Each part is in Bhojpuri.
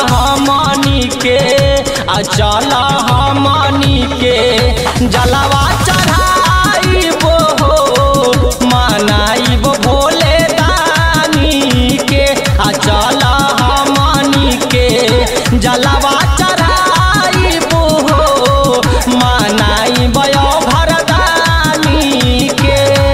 हमनी के चल हमनी के जलवा चढ़ाइबो हो मनाइबो भोले दानी के चल हमनी के जलवा चढ़ाइबो हो मनाइबो भरदानी के।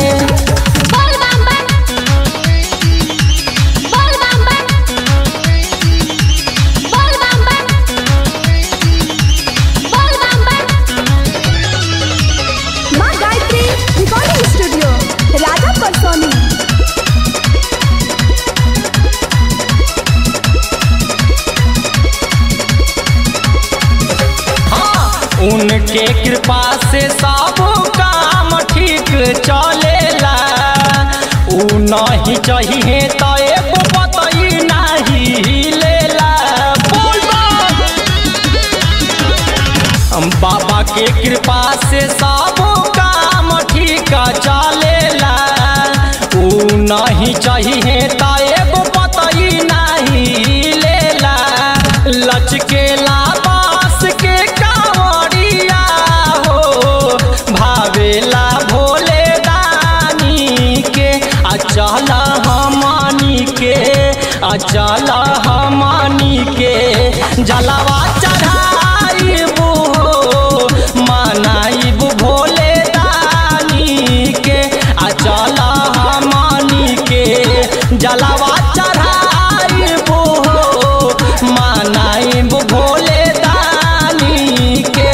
उनके कृपा से सब काम ठीक चलेला। उ नहीं चाहिए तो एगो बतई नहीं लेला। बाबा के कृपा से सब काम ठीक चलेला। उ नहीं चाहिए तो एगो बतई नहीं लेला। लचकेला बास के चल हमनी के चल हमनी के जलवा चढ़ाइबो मनाइबो भोले दानी के। चल हमनी के जलवा चढ़ाइबो मनाइबो भोले दानी के।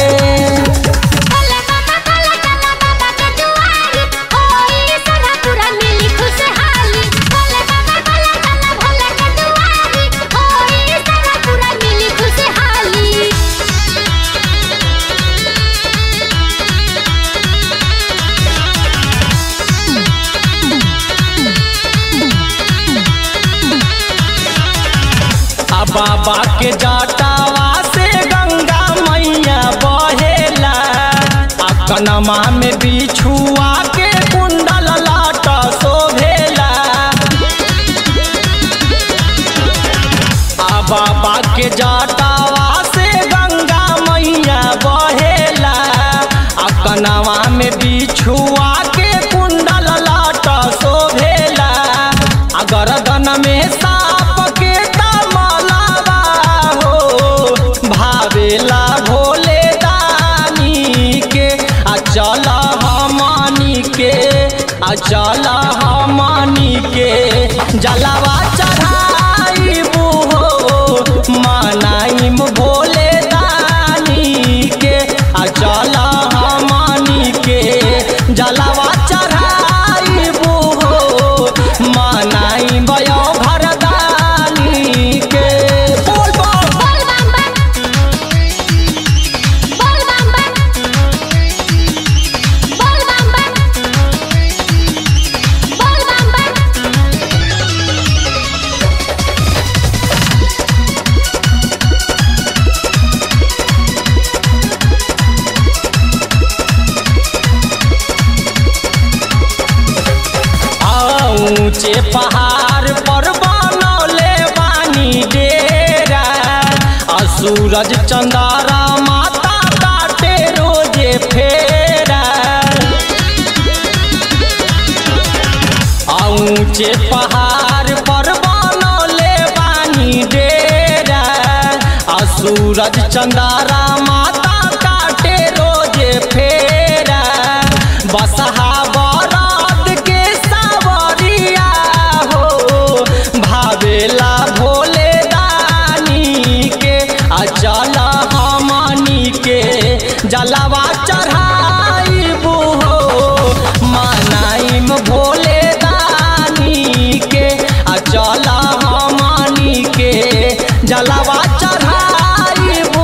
बाबा के जटावा से गंगा मैया बहेला। कनमा में बिछुआ के कुंडल लाट शोभेला। बाबा के जटावा से गंगा मैया बहेला। कनमा में बिछुआ के कुंडल लाट शोभेला। गर्दन में सांप के भावेला भोले दानी के। चल हमनी के चल हमनी के जलवा चढ़ाइबो मनाइबो भोले दानी के। चल हमनी के जलवा चढ़ाइबो मनाइबो भरदानी के। ऊंचे पहाड़ पर बनौले बानी डेरा। सूरज चंदारा माता काटे रोजे फेरा। ऊंचे पहाड़ पर बनौले बानी डेरा। सूरज चंदारा माता काटे रोजे फेरा। बसहा भावेला भोले दानी के। चल हमनी के जलवा चढ़ाइबो मनाइबो भोले दानी के। चल हमनी के जलवा चढ़ाइबो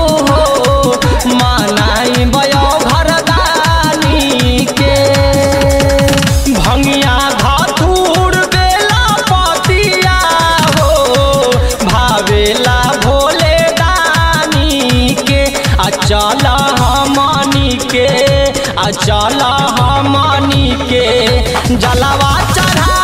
मनाइबो भरदानी के। भंगिया चल हमनी के चल हमनी के जलवा चढ़ा